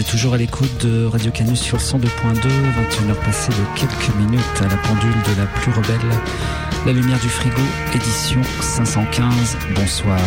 Toujours à l'écoute de Radio Canus sur 102.2, 21h passées de quelques minutes à la pendule de la plus rebelle, La Lumière du Frigo, édition 515. Bonsoir.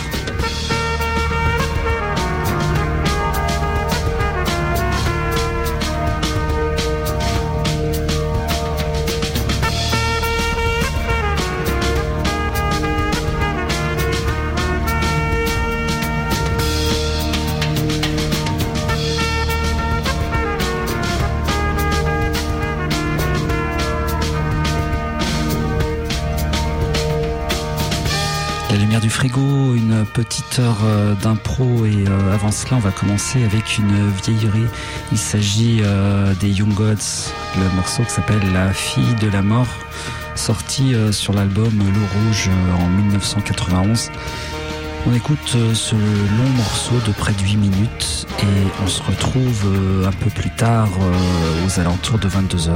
Du frigo, une petite heure d'impro et avant cela on va commencer avec une vieillerie. Il s'agit des Young Gods, le morceau qui s'appelle La Fille de la Mort, sorti sur l'album L'eau rouge en 1991. On écoute ce long morceau de près de 8 minutes et on se retrouve un peu plus tard aux alentours de 22h.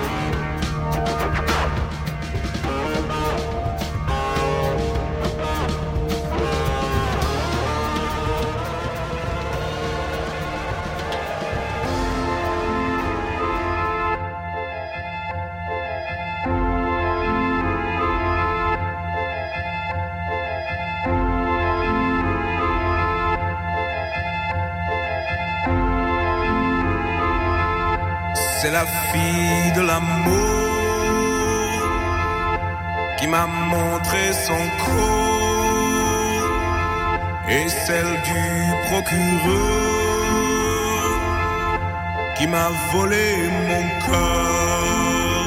C'est la fille de l'amour qui m'a montré son corps et celle du procureur qui m'a volé mon cœur.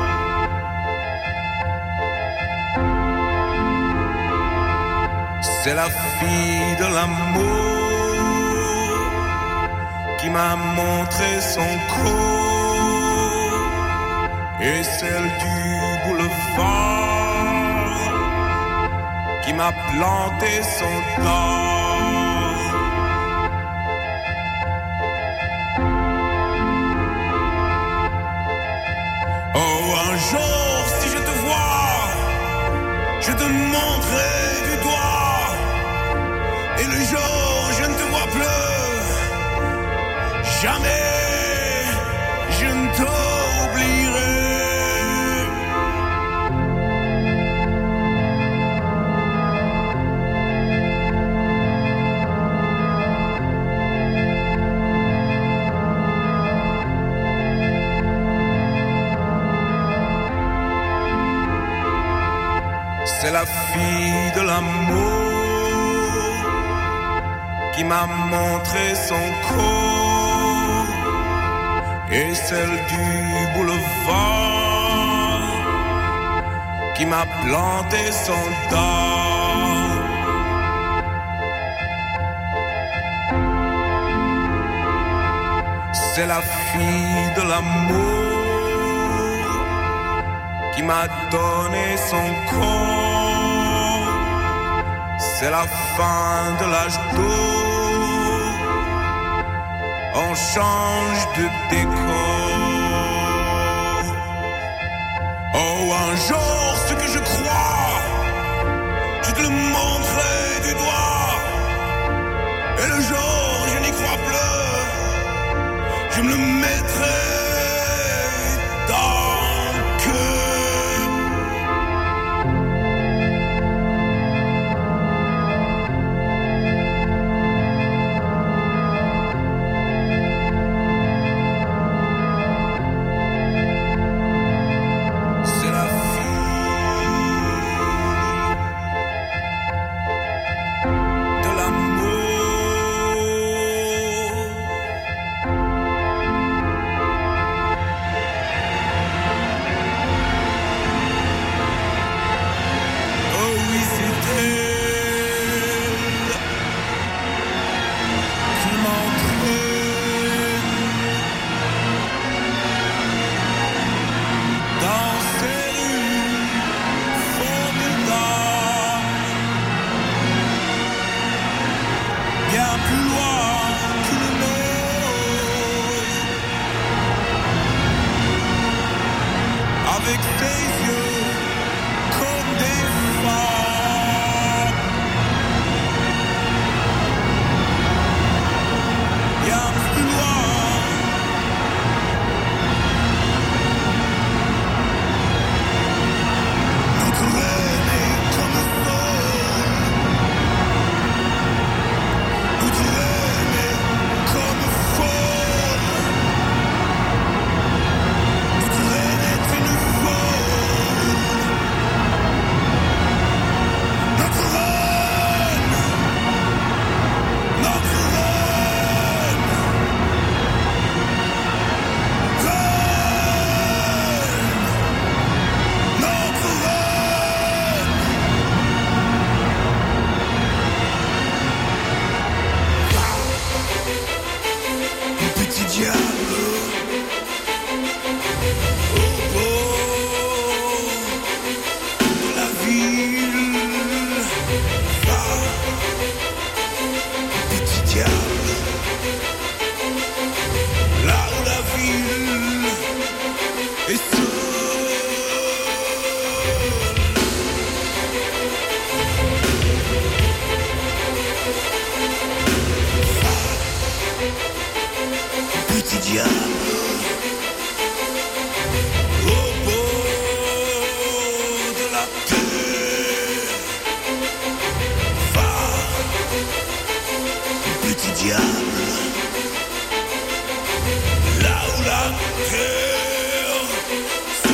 C'est la fille de l'amour qui m'a montré son corps et celle du boulevard qui m'a planté son tort. Oh, un jour, si je te vois, je te montrerai du doigt, et le jour je ne te vois plus, jamais je ne t'oublierai. C'est la fille de l'amour qui m'a montré son corps et celle du boulevard qui m'a planté son dard. C'est la fille de l'amour qui m'a donné son corps. C'est la fin de l'âge d'or. On change de décor. Oh, un jour, ce que je crois, je te le montrerai du doigt. Et le jour, je n'y crois plus, je me le mettrai dans le cœur. Bien plus loin et seul. Petit diable au bord de la terre, va, petit diable, là où la terre se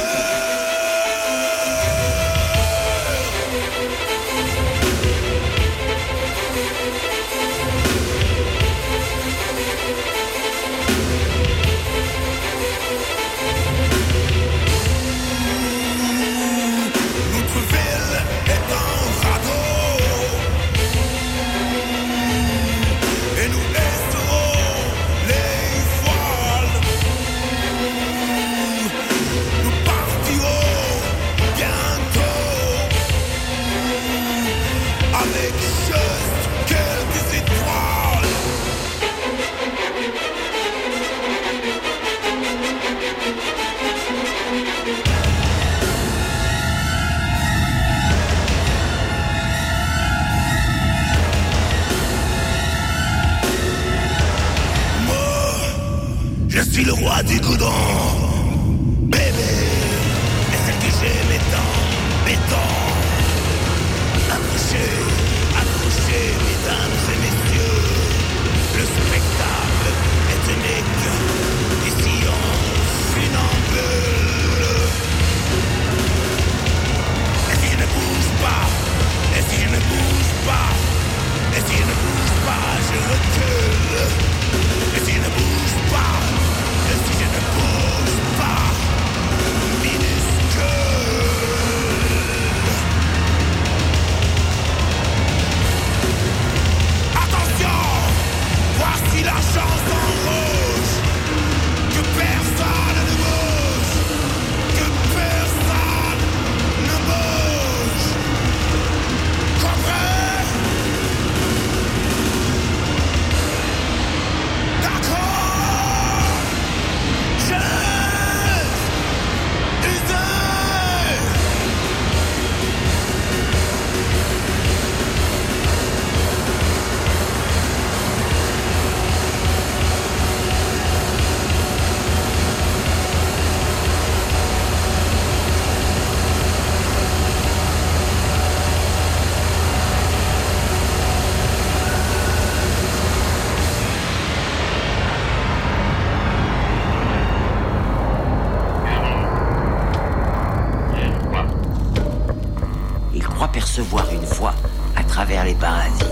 je suis le roi du goudron, bébé, et celle que j'aimais tant, béton. Approchez, approchez, mesdames et messieurs, le spectacle est unique, ici on funambule. Et si je ne bouge pas, et si je ne bouge pas, et si je ne bouge pas, je recule. Et si je ne bouge pas, et si je ne bouge pas, minuscule. Attention, voici la chanson rouge. Que personne ne bouge, que personne ne bouge. Comprenez? Percevoir une voix à travers les parasites.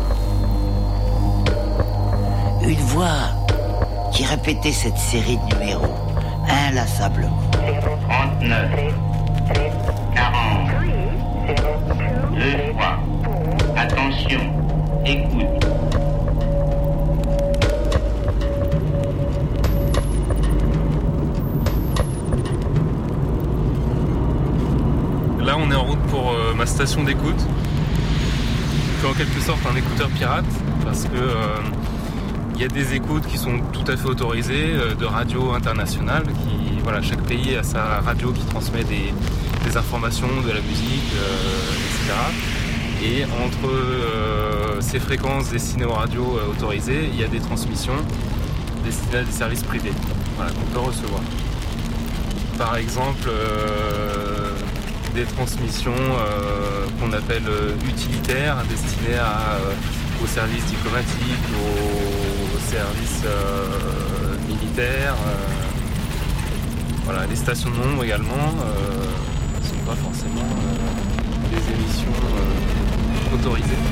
Une voix qui répétait cette série de numéros inlassablement. 39, 40, 2 fois. Attention, écoute. Là, on est en route pour ma station d'écoute, qui est en quelque sorte un écouteur pirate, parce que il y a des écoutes qui sont tout à fait autorisées, de radio internationale, qui, voilà, chaque pays a sa radio qui transmet des informations, de la musique, etc. Et entre ces fréquences destinées aux radios autorisées, il y a des transmissions destinées à des services privés, voilà, qu'on peut recevoir. Par exemple, des transmissions qu'on appelle utilitaires, destinées aux services diplomatiques, aux services militaires. Voilà, les stations de nombre également ne sont pas forcément des émissions autorisées.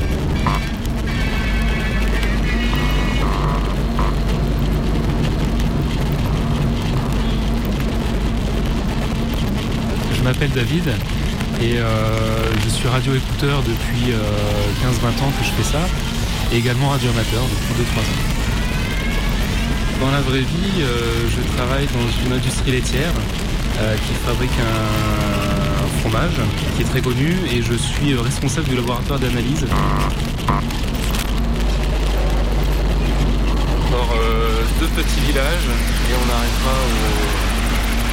Je m'appelle David et je suis radio-écouteur depuis 15-20 ans que je fais ça, et également radio-amateur depuis 2-3 ans. Dans la vraie vie, je travaille dans une industrie laitière qui fabrique un fromage qui est très connu, et je suis responsable du laboratoire d'analyse. Encore 2 petits villages et on arrivera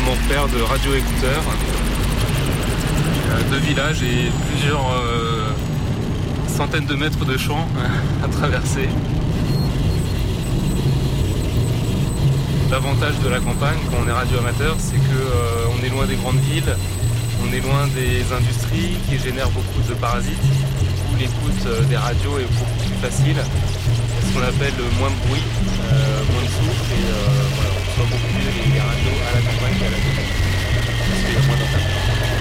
mon repère de radio-écouteurs. 2 villages et plusieurs centaines de mètres de champs à traverser. L'avantage de la campagne quand on est radio-amateur, c'est qu'on est loin des grandes villes, on est loin des industries qui génèrent beaucoup de parasites. Du coup, l'écoute des radios est beaucoup plus facile. Ce qu'on appelle moins de bruit, moins de souffle et voilà, on reçoit beaucoup mieux les radios à la campagne qu'à la ville. Parce qu'il y a moins d'internet.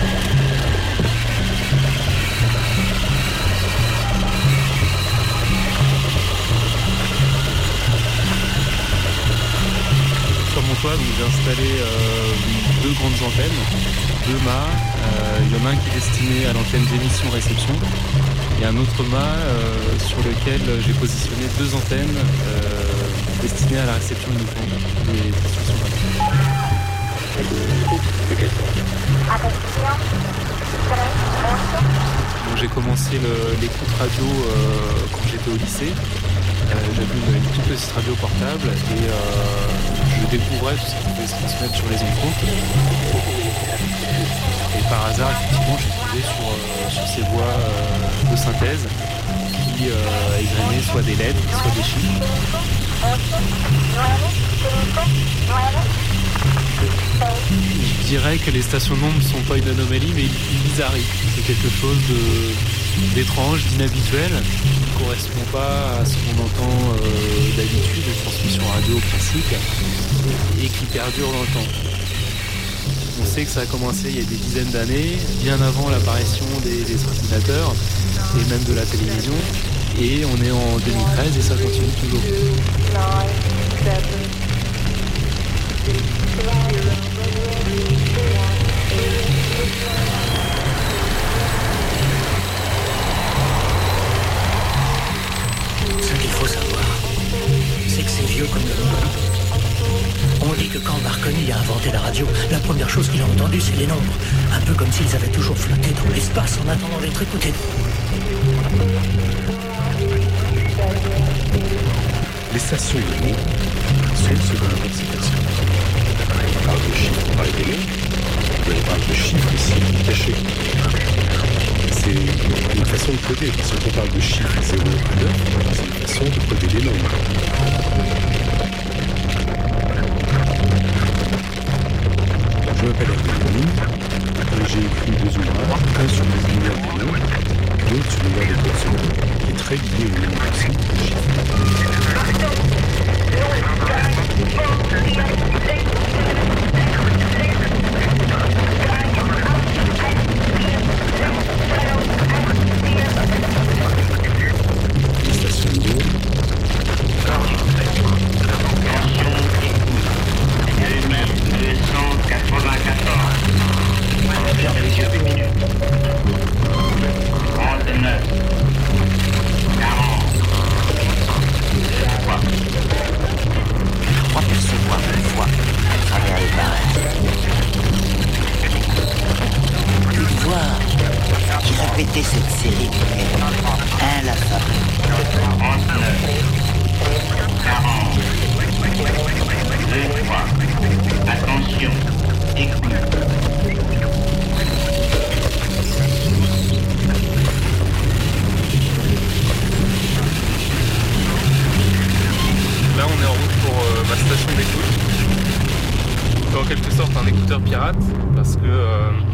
Sur mon toit, donc, j'ai installé 2 grandes antennes, 2 mâts. Il y en a un qui est destiné à l'antenne d'émission-réception et un autre mât sur lequel j'ai positionné 2 antennes destinées à la réception uniquement des transmissions radio. Donc, j'ai commencé l'écoute radio quand j'étais au lycée. J'avais une toute petite radio portable et je découvrais tout ce qui pouvait se transmettre sur les ondes. Et par hasard, effectivement, je suis tombé sur ces voix de synthèse qui égrenaient soit des lettres, soit des chiffres. Je dirais que les stations d'ondes ne sont pas une anomalie, mais une bizarrerie. C'est quelque chose d'étrange, d'inhabituel, qui ne correspond pas à ce qu'on entend d'habitude, les transmissions radio classiques, et qui perdure dans le temps. On sait que ça a commencé il y a des dizaines d'années, bien avant l'apparition des ordinateurs et même de la télévision, et on est en 2013 et ça continue toujours. Ce qu'il faut savoir, c'est que c'est vieux comme le monde. On dit que quand Marconi a inventé la radio, la première chose qu'il a entendue, c'est les nombres. Un peu comme s'ils avaient toujours flotté dans l'espace en attendant d'être écoutés. Les stations de mots sont selon la conception. On parle de chiffres, on parle des mots, mais on parle de chiffres ici, cachés. C'est une façon de coder. Si on parle de chiffres 0 à 9, c'est une façon de coder les nombres. Je m'appelle Hervé Lénine et j'ai écrit 2 ouvrages, un sur les univers des nombres, l'autre sur l'univers des codes secondes, qui est très lié au nombre aussi, aux chiffres. Les stations d'eau. Répétez cette série numéro 1 la fabrique. 39, 40, 2, 3. Attention, écoute. Là, on est en route pour ma station d'écoute. C'est en quelque sorte un écouteur pirate parce que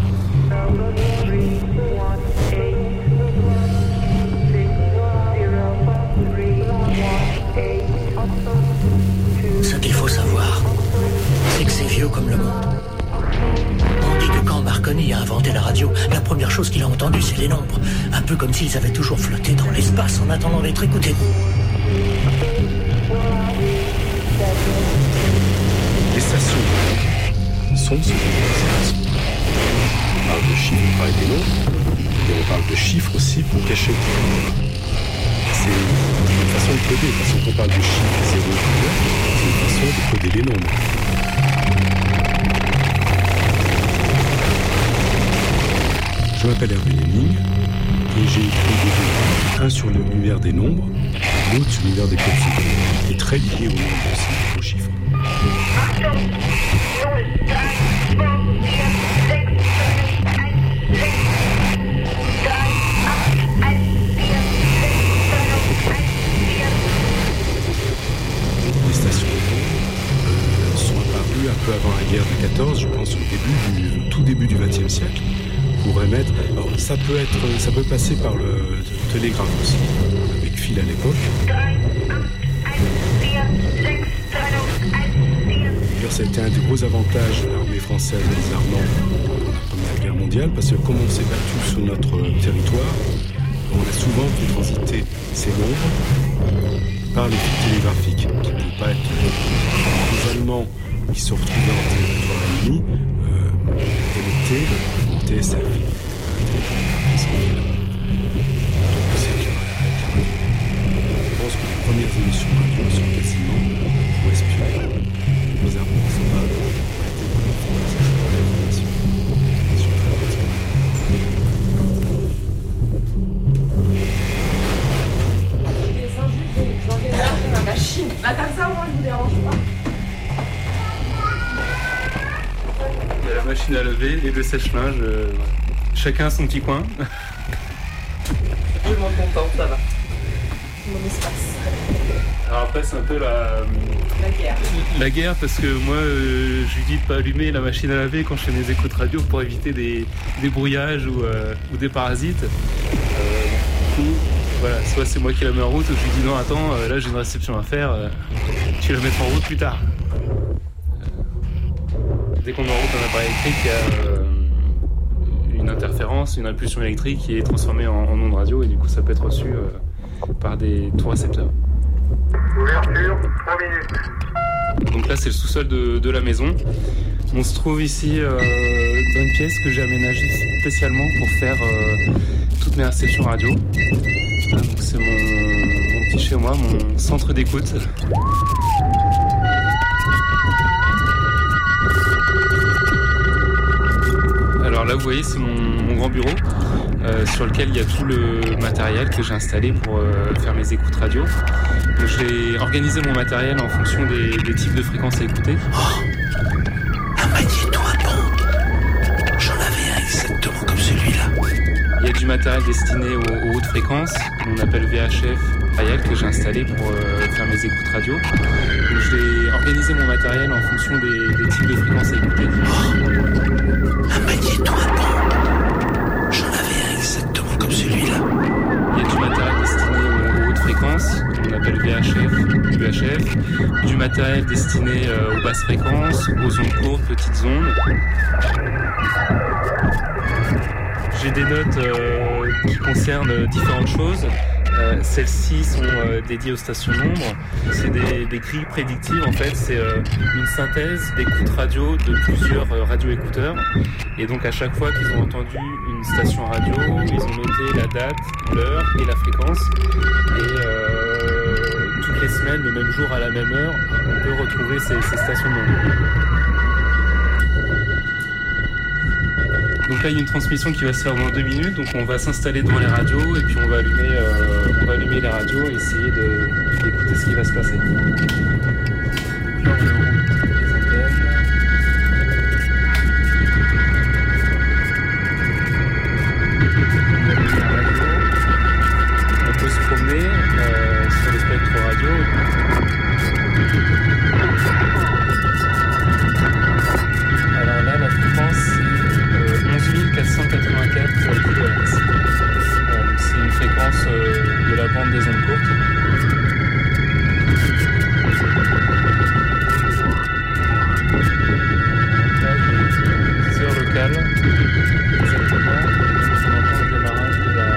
Ce qu'il faut savoir, c'est que c'est vieux comme le monde. On dit que quand Marconi a inventé la radio, la première chose qu'il a entendue, c'est les nombres. Un peu comme s'ils avaient toujours flotté dans l'espace en attendant d'être écoutés. Les stations sont selon la conception. On parle de chiffres, on parle des nombres, et on parle de chiffres aussi pour cacher. C'est une façon de coder. Parce qu'on parle de chiffres 0 et 9, c'est une façon de coder les nombres. Je m'appelle Hervé Lénine et j'ai écrit 2 ouvrages, un sur l'univers des nombres, l'autre sur l'univers des codes secondes, qui est très lié aux nombres aussi, aux chiffres. apparu un peu avant la guerre de 14, je pense au tout début du XXe siècle, pour émettre. Alors, ça peut passer par le télégraphe aussi, avec fil à l'époque. D'ailleurs, ça a été un des gros avantages de l'armée française et des Allemands pendant la Première Guerre mondiale, parce que comme on s'est battu sur notre territoire, on a souvent fait transiter ces nombres par les fils télégraphiques, qui ne pouvaient pas être les Allemands qui se retrouvaient en territoire ennemi, connectés, monter sa vie. Je pense que les premières émissions radio sont quasiment pour espionner. Les Allemands ne sont pas été pour l'information. Ma machine. Là, comme ça, moi, je vous dérange pas. Il y a la machine à laver et le sèche-linge. Chacun son petit coin. Je m'en contente, ça va. Mon espace. Alors après, c'est un peu la guerre. La guerre, parce que moi, je lui dis de pas allumer la machine à laver quand je fais mes écoutes radio pour éviter des brouillages ou des parasites. Du coup, voilà, soit c'est moi qui la mets en route, ou je lui dis non, attends, là j'ai une réception à faire, tu la mettras en route plus tard. Dès qu'on met en route un appareil électrique, il y a une interférence, une impulsion électrique qui est transformée en onde radio, et du coup ça peut être reçu par des tout récepteurs. Ouverture, 3 minutes. Donc là c'est le sous-sol de la maison. On se trouve ici dans une pièce que j'ai aménagée spécialement pour faire toutes mes réceptions radio. Donc c'est mon petit chez moi, mon centre d'écoute. Alors là vous voyez c'est mon grand bureau sur lequel il y a tout le matériel que j'ai installé pour faire mes écoutes radio. Donc j'ai organisé mon matériel en fonction des types de fréquences à écouter. Oh, un magnéto-impôt. J'en avais un exactement comme celui-là. Il y a du matériel destiné aux hautes fréquences, qu'on appelle VHF, que j'ai installé pour faire mes écoutes radio. Donc j'ai organisé mon matériel en fonction des types de fréquences à écouter. Oh, un magnéto-impôt. J'en avais un exactement comme celui-là. Il y a du matériel destiné aux hautes fréquences, qu'on appelle VHF, UHF. Du matériel destiné aux basses fréquences, aux ondes courtes, petites ondes. J'ai des notes qui concernent différentes choses. Celles-ci sont dédiées aux stations nombres. C'est des grilles prédictives en fait. C'est une synthèse d'écoutes radio de plusieurs radioécouteurs. Et donc à chaque fois qu'ils ont entendu une station radio, ils ont noté la date, l'heure et la fréquence. Et toutes les semaines, le même jour à la même heure, on peut retrouver ces stations nombres. Donc là, il y a une transmission qui va se faire dans 2 minutes. Donc on va s'installer devant les radios et puis on va allumer les radios et essayer d'écouter ce qui va se passer. Là, on est en route des antennes. On peut se promener sur le spectre radio. Alors là, la fréquence, c'est 11 484 kHz. C'est une fréquence de la bande des ondes courtes. Là, j'ai 10 heures locales, exactement. On entend le démarrage de la...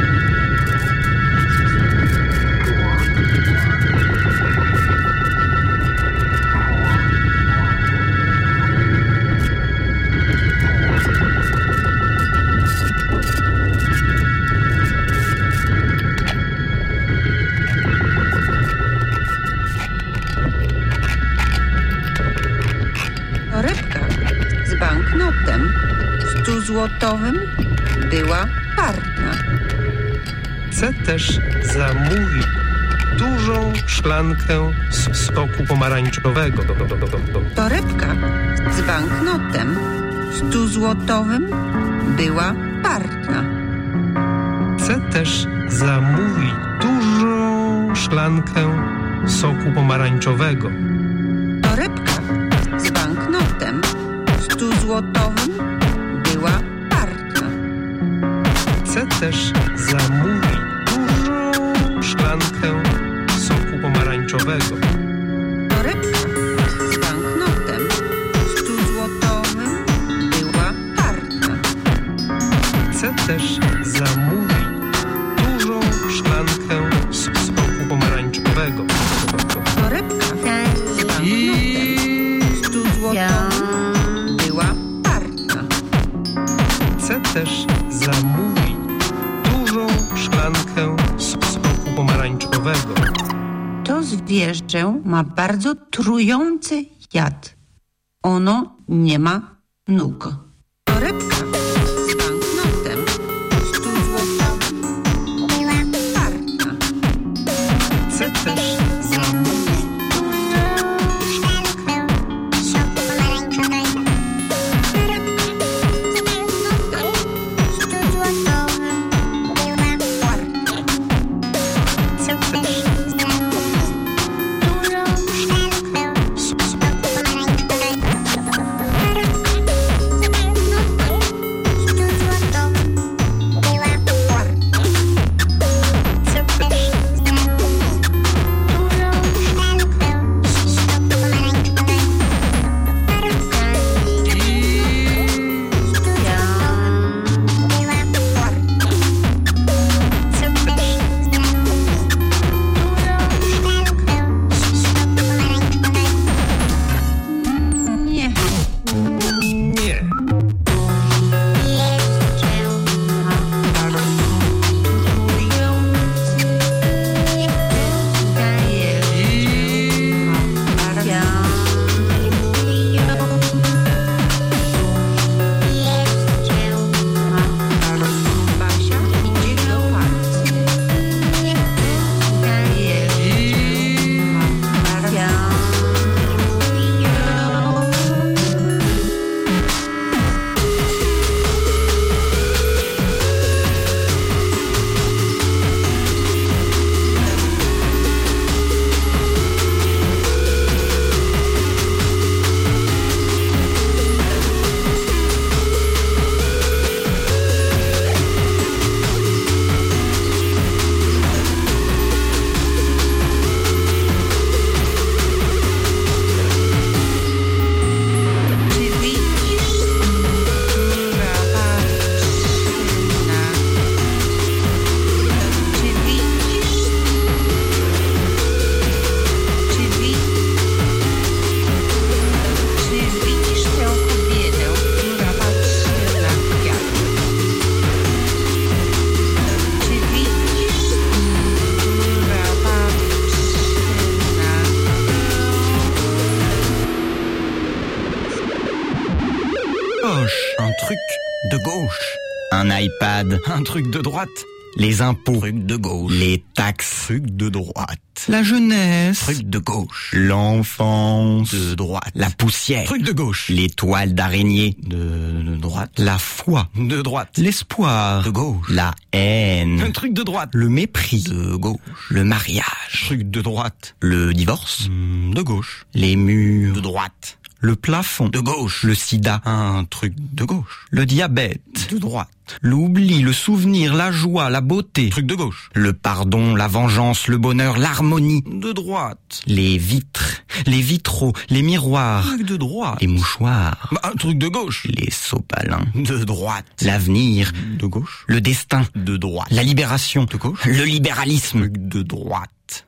Torebka z banknotem 100-złotowym była parna. Chcę też zamówić dużą szklankę soku pomarańczowego. Torebka z banknotem 100-złotowym była parna. Chcę też zamówić dużą szklankę soku pomarańczowego. Torebka z banknotem złotowym była partna. Chcę też zamówić dużą szklankę soku pomarańczowego. Torebka z banknotem 100-złotowym była partna. Chcę też zamówić dużą szklankę soku pomarańczowego. Torebka z banknotem 100-złotowym była partna. Chcę też zamówić dużą szklankę soku pomarańczowego. To zwierzę ma bardzo trujący jad. Ono nie ma nóg. Torebka z banknotem 100-złotowym była partna. Chcę też zamówić dużą szklankę soku pomarańczowego. Un truc de gauche. Un iPad. Un truc de droite. Les impôts. Truc de gauche. Les taxes. Truc de droite. La jeunesse. Truc de gauche. L'enfance. De droite. La poussière. Truc de gauche. Les toiles d'araignée. De droite. La foi. De droite. L'espoir. De gauche. La haine. Un truc de droite. Le mépris. De gauche. Le mariage. Truc de droite. Le divorce. De gauche. Les murs. De droite. Le plafond, de gauche. Le sida, un truc de gauche. Le diabète, de droite. L'oubli, le souvenir, la joie, la beauté, truc de gauche. Le pardon, la vengeance, le bonheur, l'harmonie, de droite. Les vitres, les vitraux, les miroirs, truc de droite. Les mouchoirs, un truc de gauche. Les sopalins, de droite. L'avenir, de gauche. Le destin, de droite. La libération, de gauche. Le libéralisme, de droite.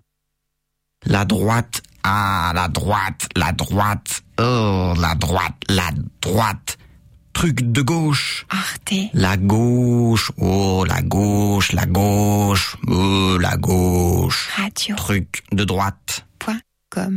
La droite, ah, la droite, la droite. Oh, la droite, la droite. Truc de gauche. Arte. La gauche, oh, la gauche, la gauche. Oh, la gauche. Radio. Truc de droite. .com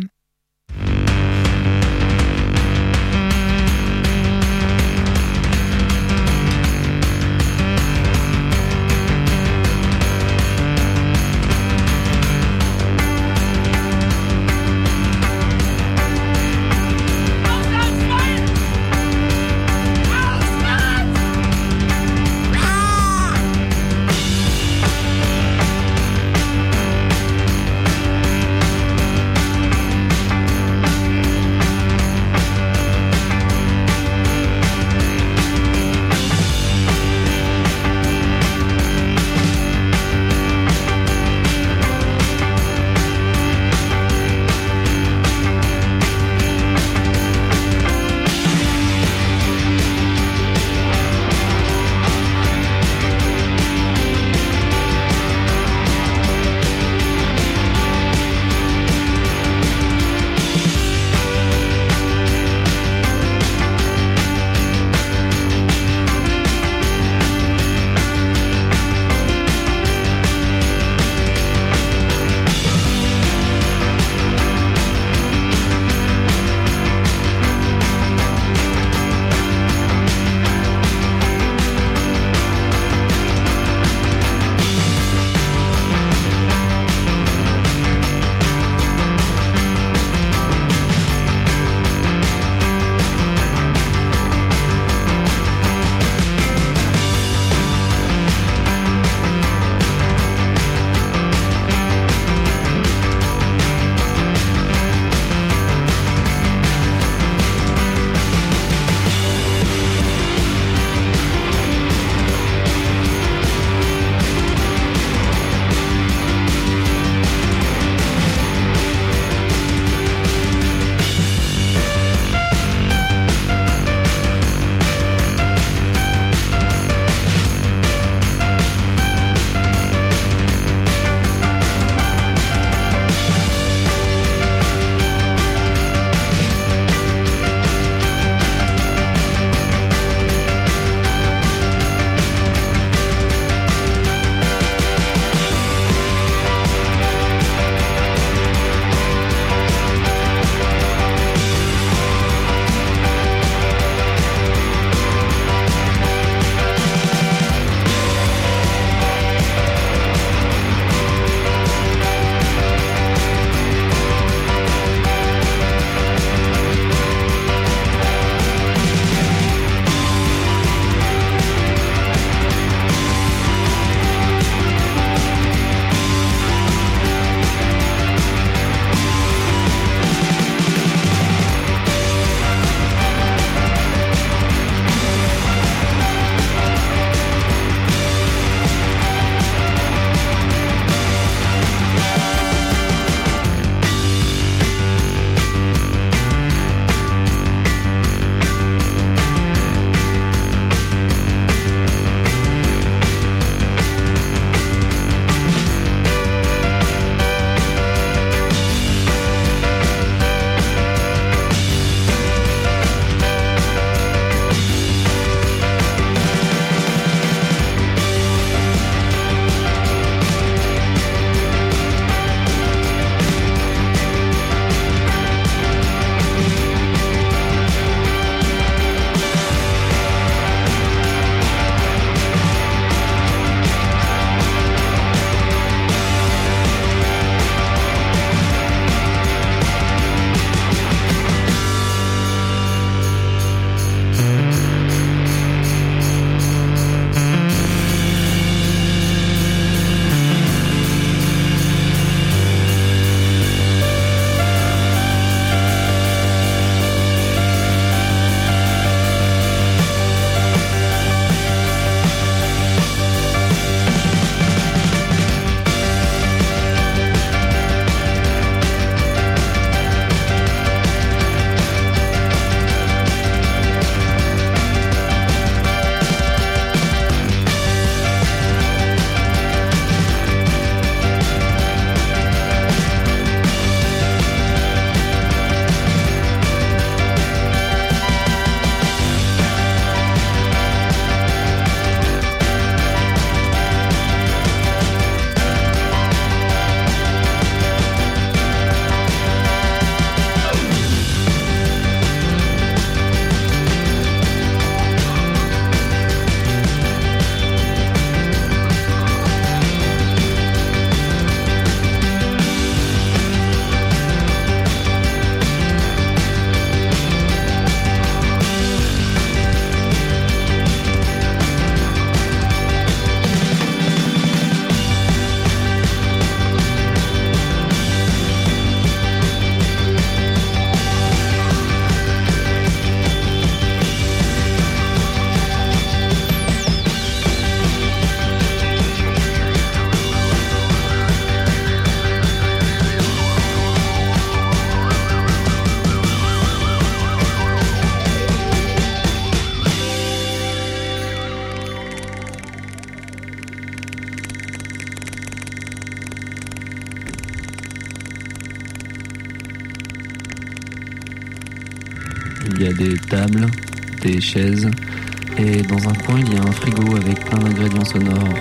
il y a des tables, des chaises, et dans un coin, il y a un frigo avec plein d'ingrédients sonores.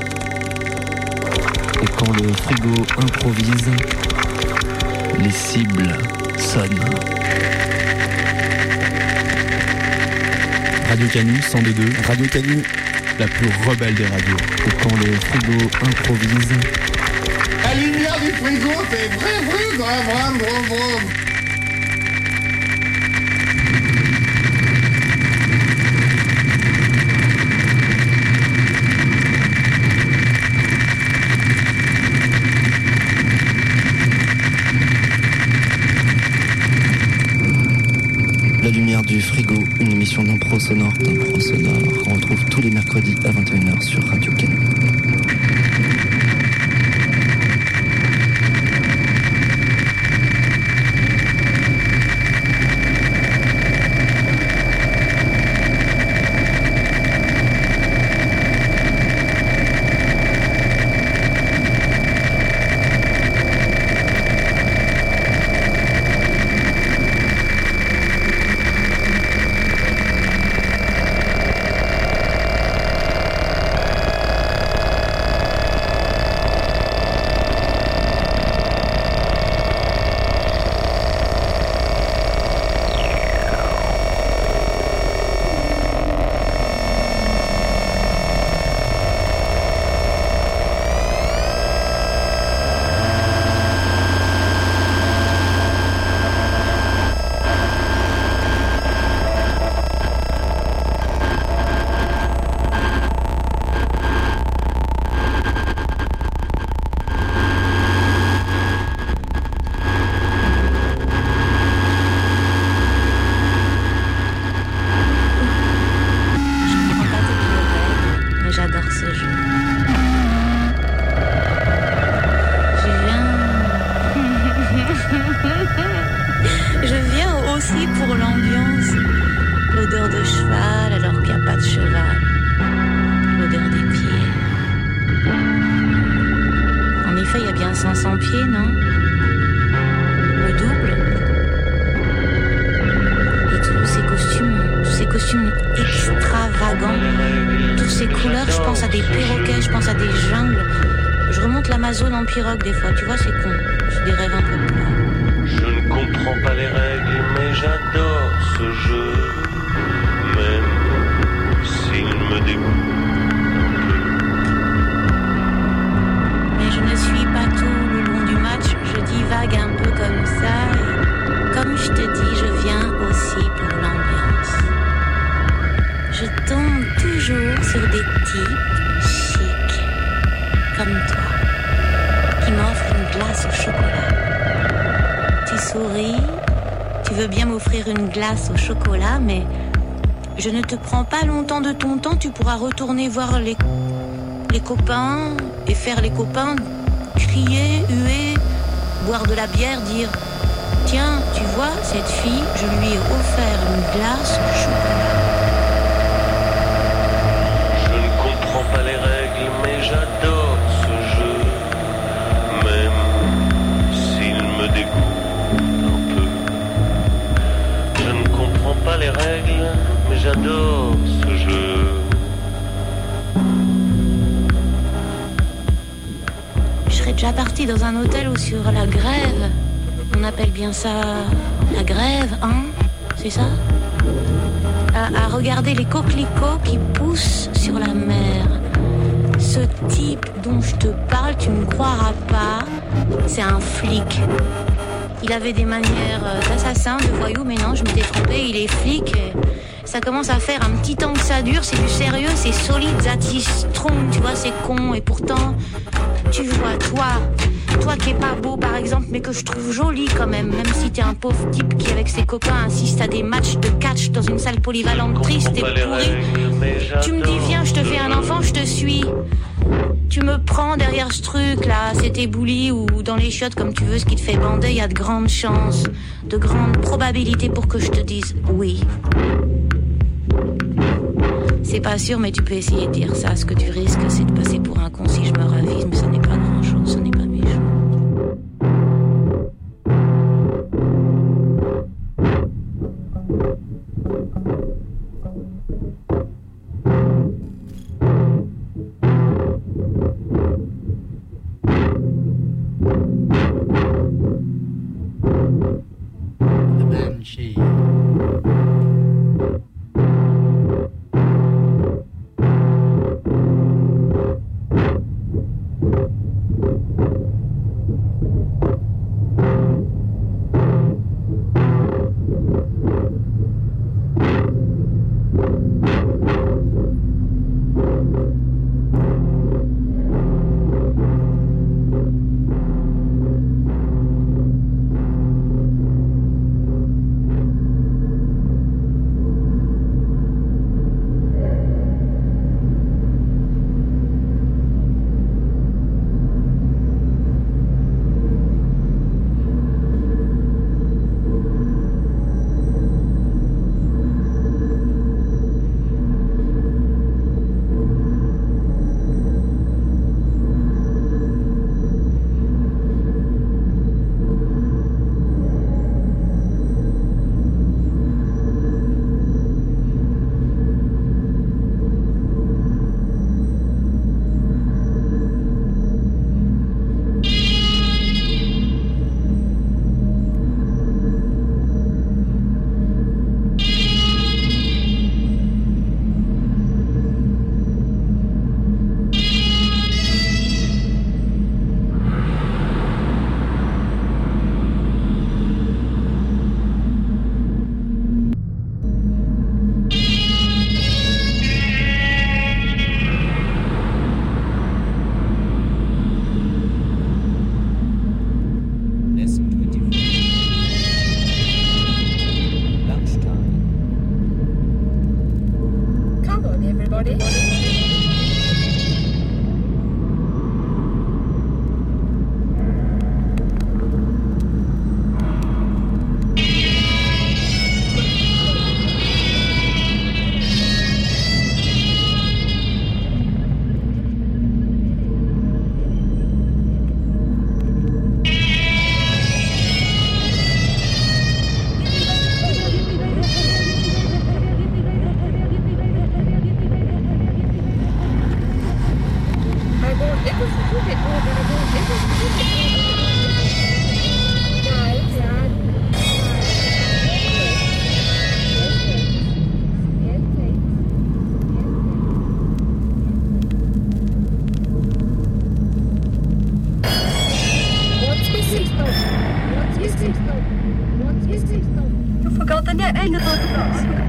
Et quand le frigo improvise, les cibles sonnent. Radio Canu 102.2. Radio Canu, la plus rebelle des radios. Et quand le frigo improvise, la lumière du frigo fait vrai, brum. La lumière du frigo, une émission d'impro sonore. On retrouve tous les mercredis à 21h sur Radio Canu. Pirogue des fois, tu vois, c'est con. J'ai des rêves un peu plats. Je ne comprends pas les règles, mais j'adore ce jeu. Même s'il me dégoûte. Mais je ne suis pas tout le long du match, je divague un peu comme ça. Et comme je te dis, je viens aussi pour l'ambiance. Je tombe toujours sur des types chics, comme toi. Qui m'offre une glace au chocolat. Tu souris, tu veux bien m'offrir une glace au chocolat, mais je ne te prends pas longtemps de ton temps, tu pourras retourner voir les copains et faire les copains, crier, huer, boire de la bière, dire « Tiens, tu vois, cette fille, je lui ai offert une glace au chocolat. » Je ne comprends pas les règles, mais j'adore ce jeu. Même s'il me dégoûte un peu. Je ne comprends pas les règles, mais j'adore ce jeu. Je serais déjà partie dans un hôtel ou sur la grève. On appelle bien ça la grève, hein? C'est ça? À regarder les coquelicots qui poussent sur la mer. Ce type dont je te parle, tu ne croiras pas, c'est un flic. Il avait des manières d'assassin, de voyou, mais non, je m'étais trompée, il est flic. Ça commence à faire un petit temps que ça dure, c'est du sérieux, c'est solide, that is strong, tu vois, c'est con. Et pourtant, tu vois, toi qui es pas beau par exemple, mais que je trouve joli quand même si t'es un pauvre type qui avec ses copains assiste à des matchs de catch dans une salle polyvalente triste et pourrie. Tu me dis viens, je te fais un enfant, je te suis. Tu me prends derrière ce truc là, c'est ébouli ou dans les chiottes comme tu veux, ce qui te fait bander, il y a de grandes chances, de grandes probabilités pour que je te dise oui. C'est pas sûr, mais tu peux essayer de dire ça. Ce que tu risques, c'est de passer pour un con si je me ravise, mais ça n'est pas grand chose, ce n'est pas méchant. everybody. You forgot the end of the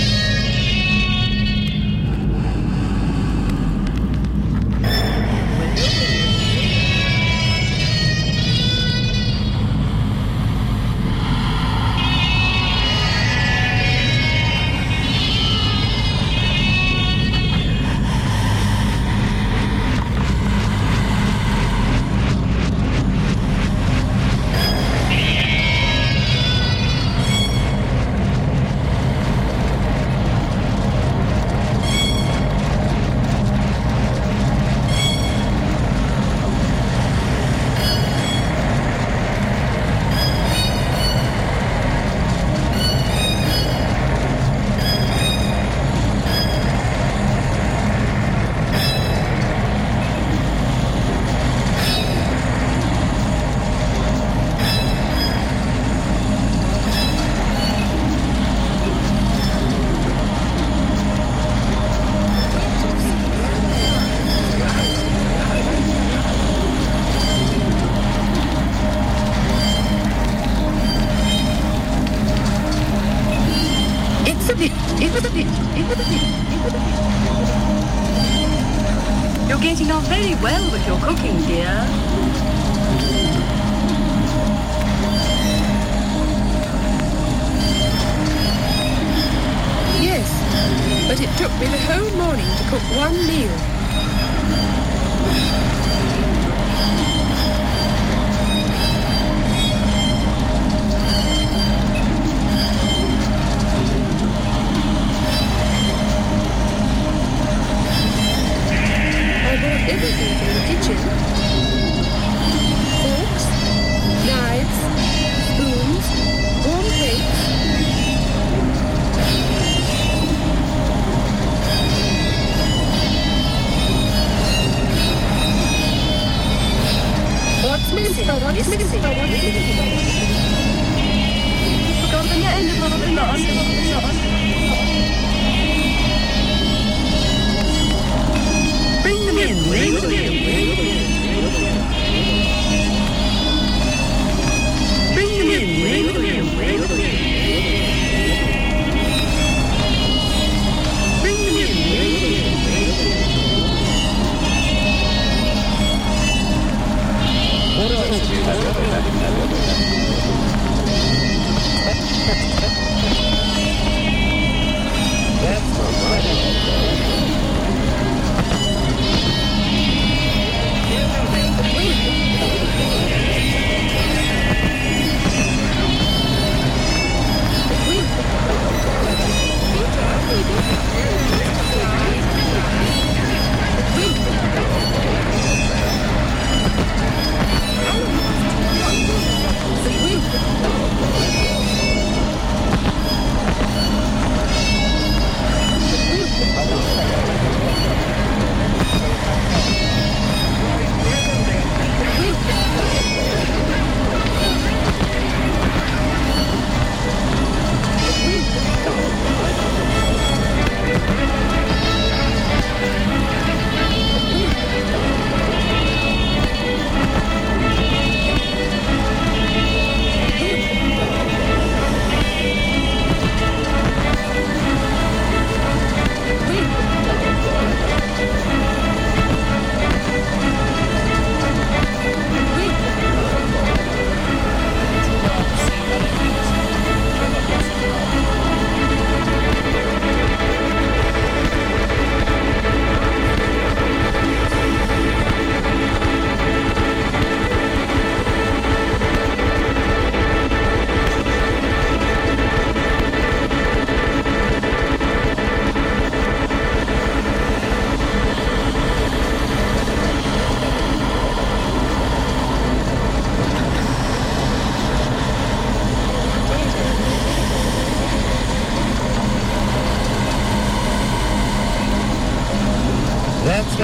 You're getting on very well with your cooking, dear. Yes, but it took me the whole morning to cook one meal. Everything from the kitchen. Forks, knives, spoons, warm plates.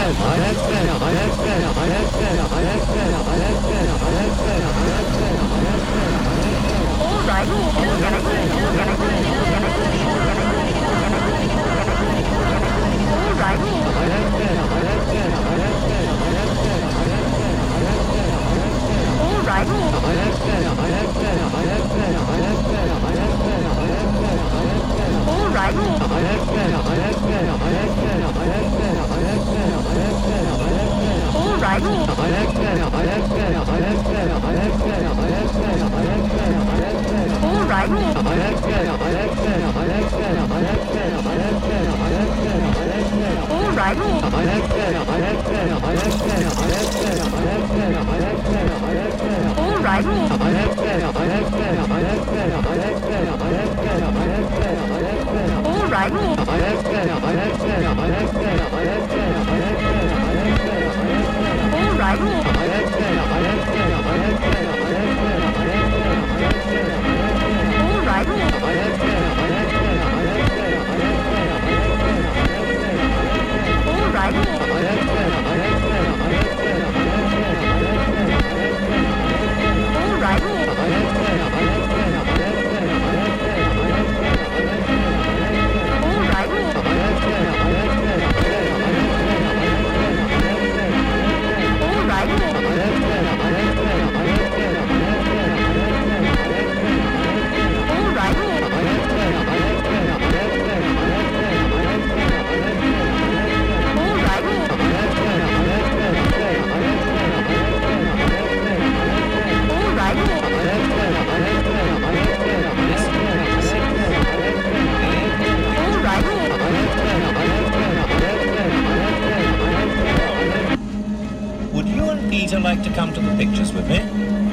Peter like to come to the pictures with me?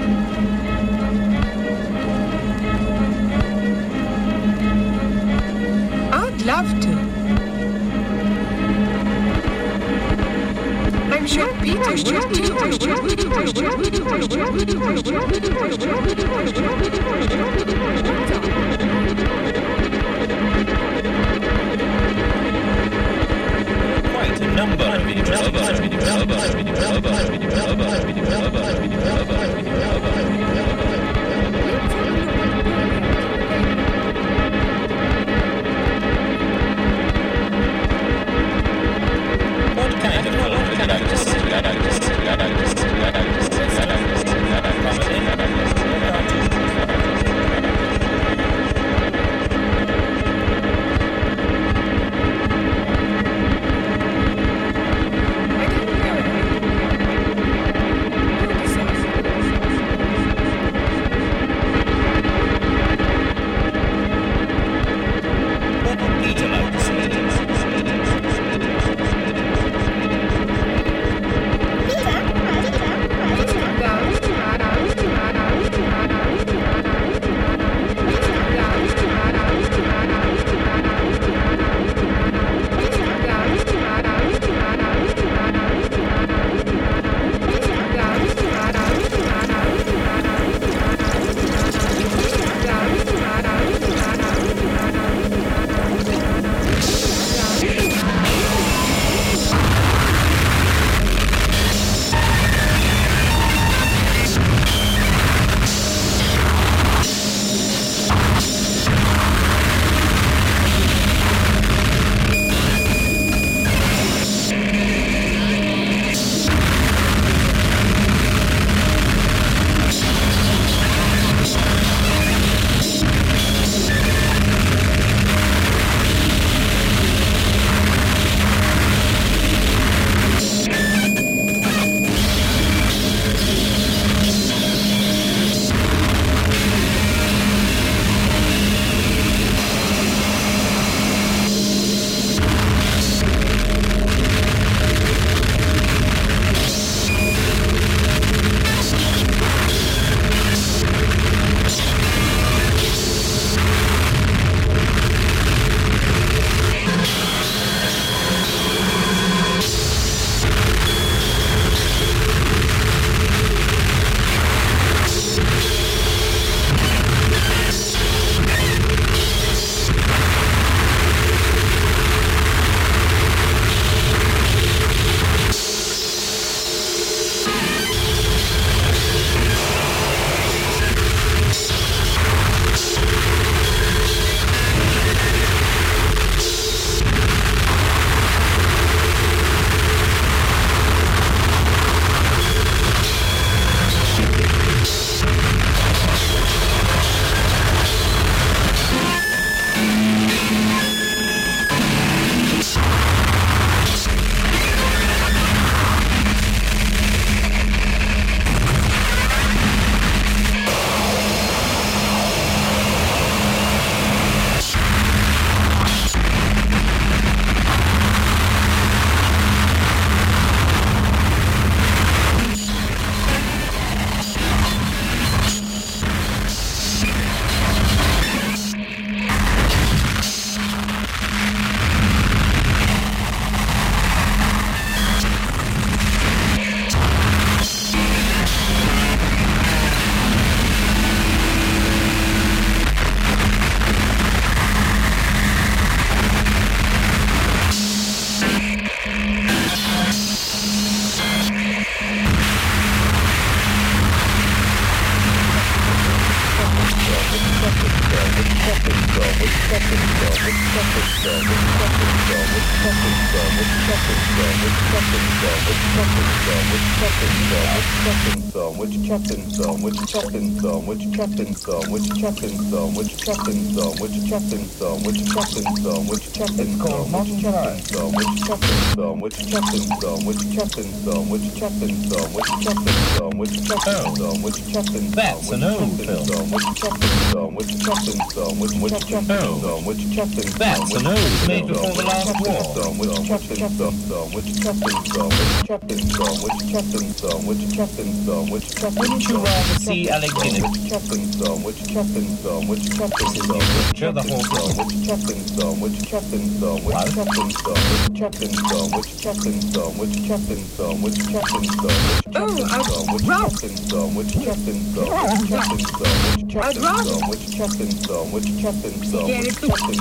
I'd love to. I'm sure Peter Quite a number of interesting That's an old film. That's an old made before the last war. Wouldn't you rather see Alec Guinness? This is the picture, the horses. I'd rather. Gary Cooper.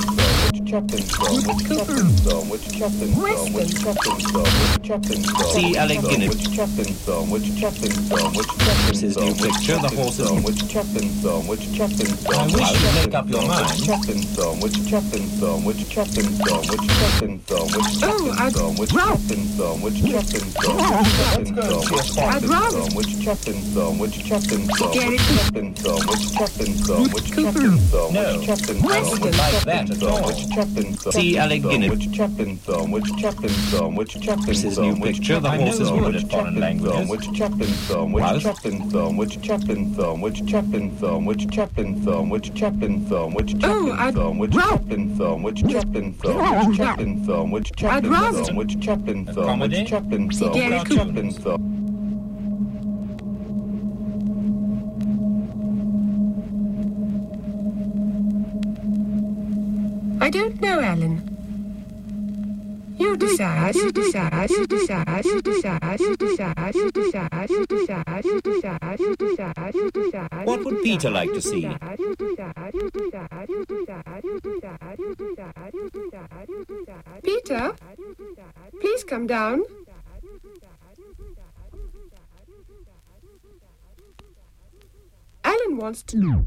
See Alec Guinness. This is new picture, the horses. I wish you'd make up your mind. I'd rather. Gary Cooper. No, I wouldn't like that at all. See Alec Guinness. This is new picture, the horses good at foreign languages. I'd rather. Comedy? See Gary Cooper. I don't know, Alan. You decide. What would Peter like to see? Peter, please come down. Alan wants to know.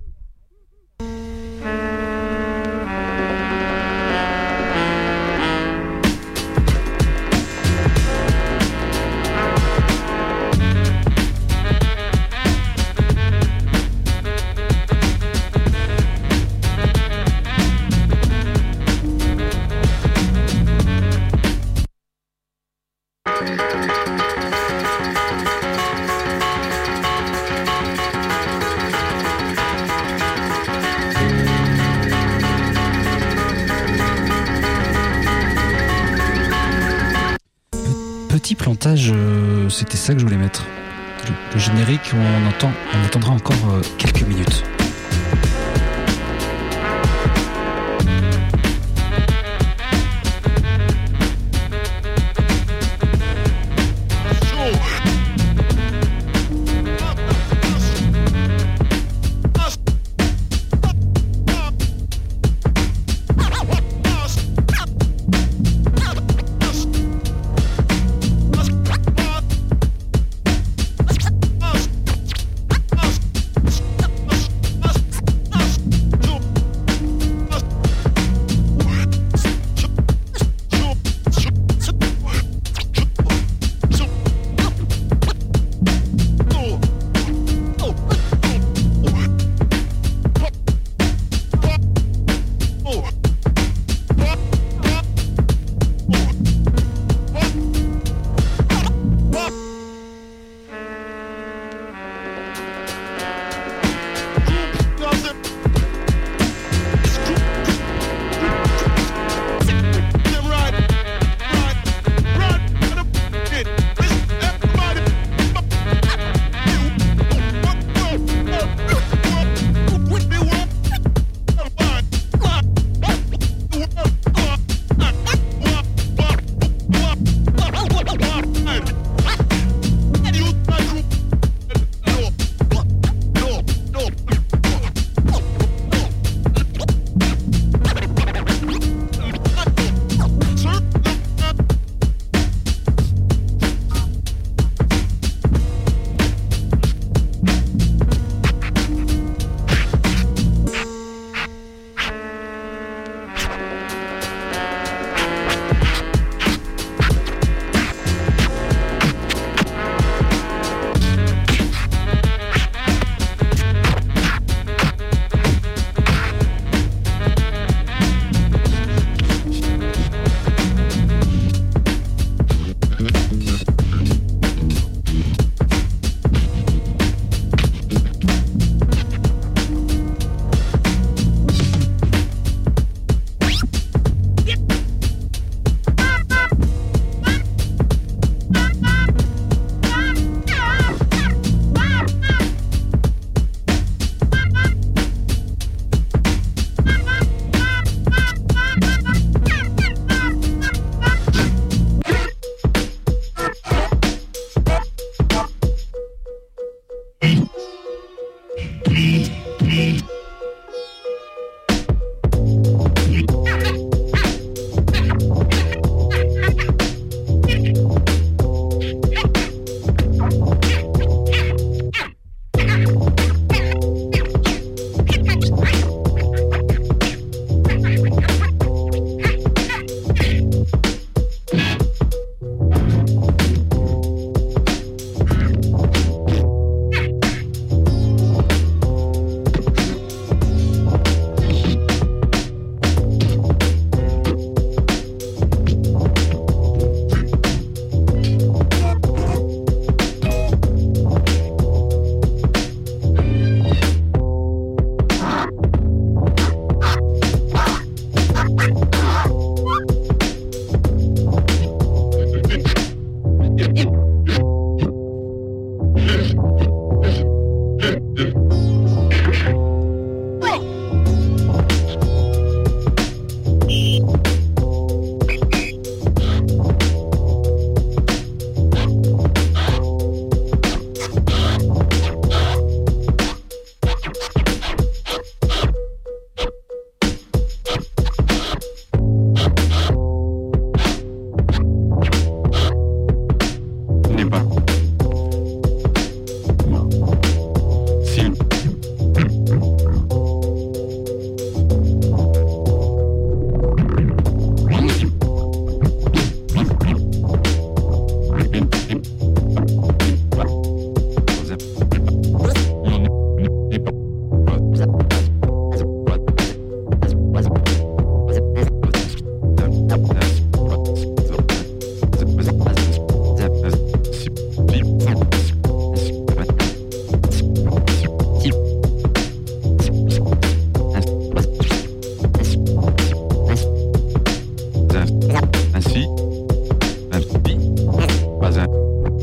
Petit plantage, c'était ça que je voulais mettre. Le générique, on attendra encore quelques minutes. Ainsi, pas un.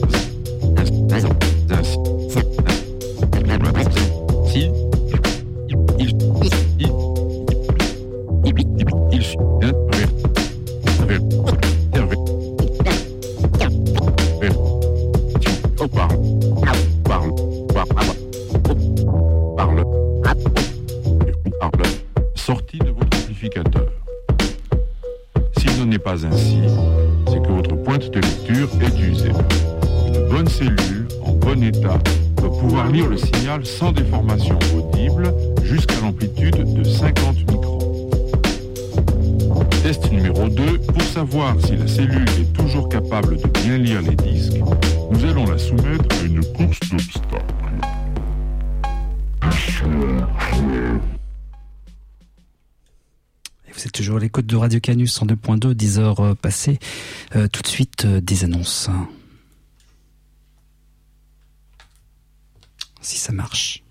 Sortie de votre amplificateur. S'il n'en est pas ainsi, c'est que votre pointe de lecture est usée. Une bonne cellule, en bon état, doit pouvoir lire le signal sans déformation audible jusqu'à l'amplitude de 50 microns. Test numéro 2, pour savoir si la cellule est toujours capable de bien lire les disques, nous allons la soumettre à une course d'obstacles. Vous êtes toujours à l'écoute de Radio Canus 102.2, 10 heures passées. Tout de suite, des annonces. Si ça marche.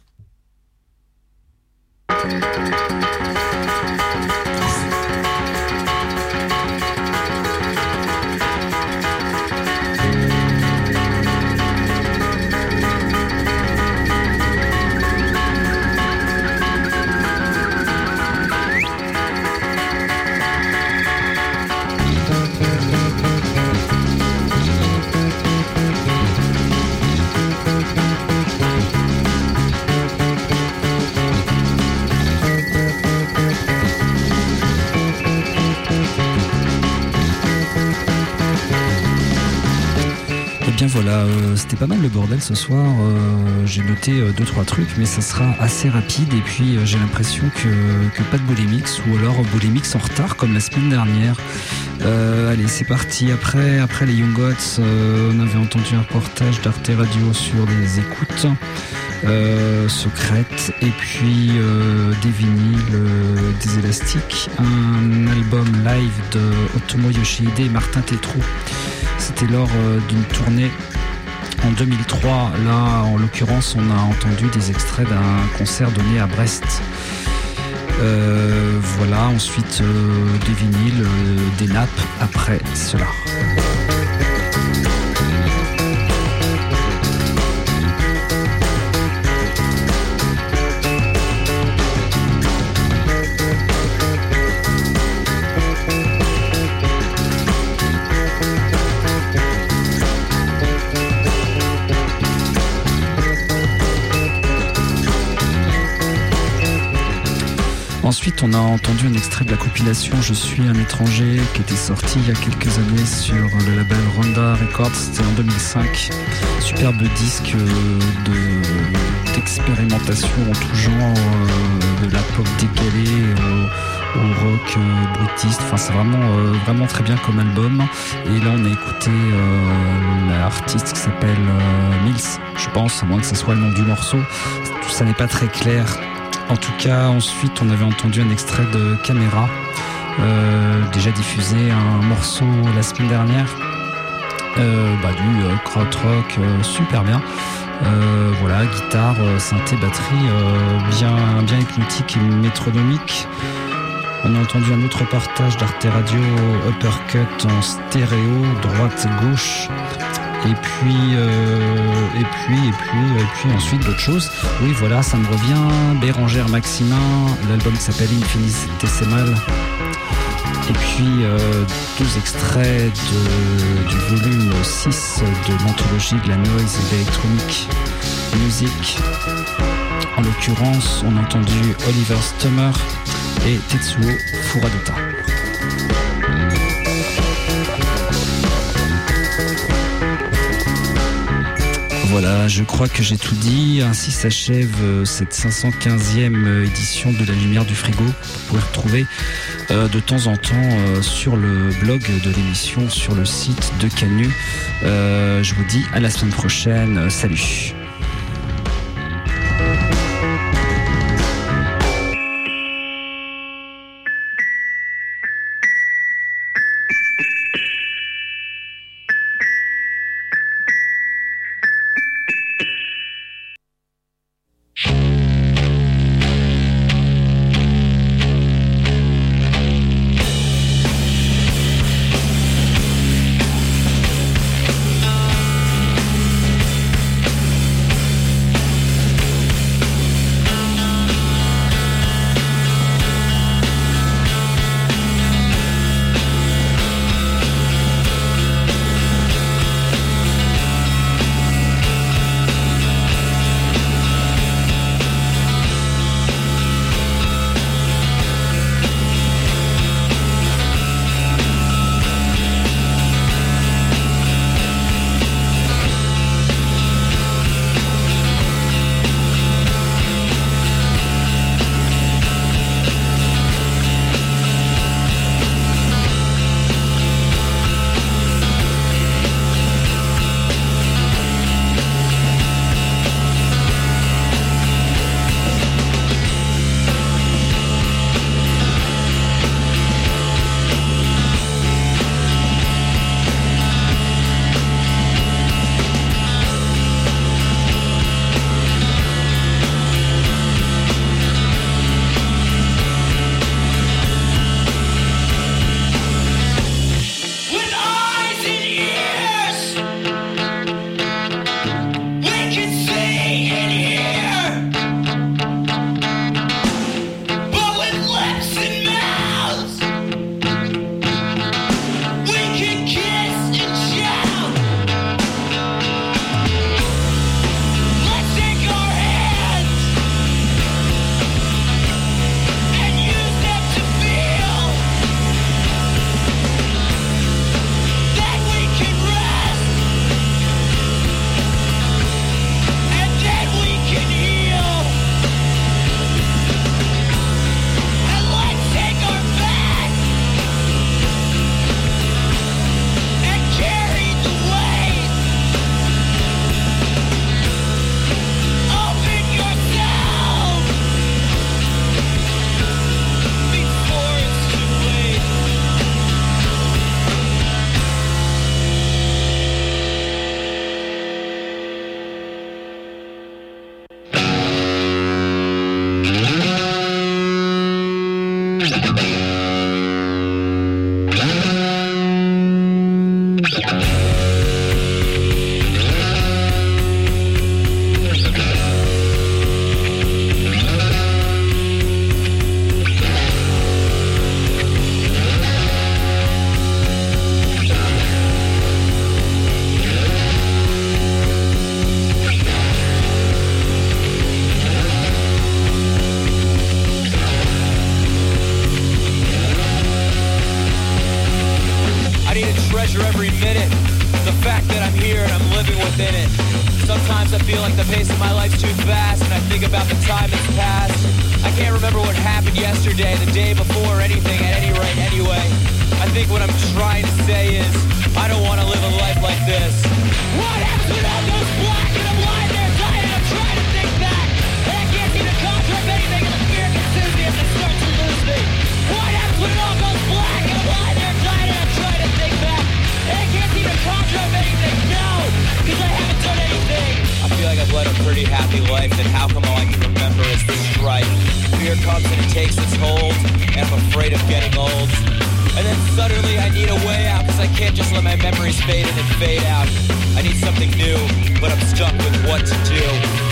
Bien voilà, c'était pas mal le bordel ce soir. J'ai noté 2-3 trucs, mais ça sera assez rapide. Et puis j'ai l'impression que pas de Bolémix, ou alors Bolémix en retard comme la semaine dernière. Allez, c'est parti. Après les Young Gods, on avait entendu un reportage d'Arte Radio sur des écoutes secrètes, et puis des vinyles, des élastiques, un album live de Otomo Yoshihide et Martin Tétrou. C'était lors d'une tournée en 2003. Là, en l'occurrence, on a entendu des extraits d'un concert donné à Brest. Voilà, ensuite des vinyles, des nappes après cela. Ensuite, on a entendu un extrait de la compilation Je suis un étranger qui était sorti il y a quelques années sur le label Ronda Records. C'était en 2005. Superbe disque d'expérimentation en tout genre, de la pop décalée au rock bruitiste. Enfin, c'est vraiment très bien comme album. Et là, on a écouté l'artiste qui s'appelle Mills, je pense, à moins que ce soit le nom du morceau. Tout ça n'est pas très clair. En tout cas, ensuite, on avait entendu un extrait de Caméra, déjà diffusé, un morceau la semaine dernière, du krautrock, super bien. Voilà, guitare, synthé, batterie, bien hypnotique et métronomique. On a entendu un autre reportage d'Arte Radio, Uppercut en stéréo, droite-gauche. Et puis ensuite d'autres choses. Oui, voilà, ça me revient. Bérangère Maximin, l'album qui s'appelle Infinitesimal. Et puis 12 extraits du volume 6 de l'anthologie de la noise et de l'électronique music. En l'occurrence, on a entendu Oliver Stummer et Tetsuo Furadota. Voilà, je crois que j'ai tout dit. Ainsi s'achève cette 515e édition de La Lumière du Frigo. Vous pouvez retrouver de temps en temps sur le blog de l'émission, sur le site de Canu. Je vous dis à la semaine prochaine. Salut. I need to treasure every minute. The fact that I'm here and I'm living within it. Sometimes I feel like the pace of my life's too fast, and I think about the time that's passed. I can't remember what happened yesterday, the day before, anything, at any rate, anyway. I think what I'm trying to say is, I don't want to live a life like this. What happens when all goes black and I'm lying there dying and I'm trying to think back? And I can't seem to conjure up anything and the fear consumes me as I start to lose me. What happens when it all goes black and I'm lying there dying and I'm trying to think back? And I can't seem to conjure up anything, no, because I haven't done anything. I feel like I've led a pretty happy life, and how come all I can remember is the strife? Fear comes and it takes its hold, and I'm afraid of getting old. And then suddenly I need a way out, cause I can't just let my memories fade in and fade out. I need something new, but I'm stuck with what to do.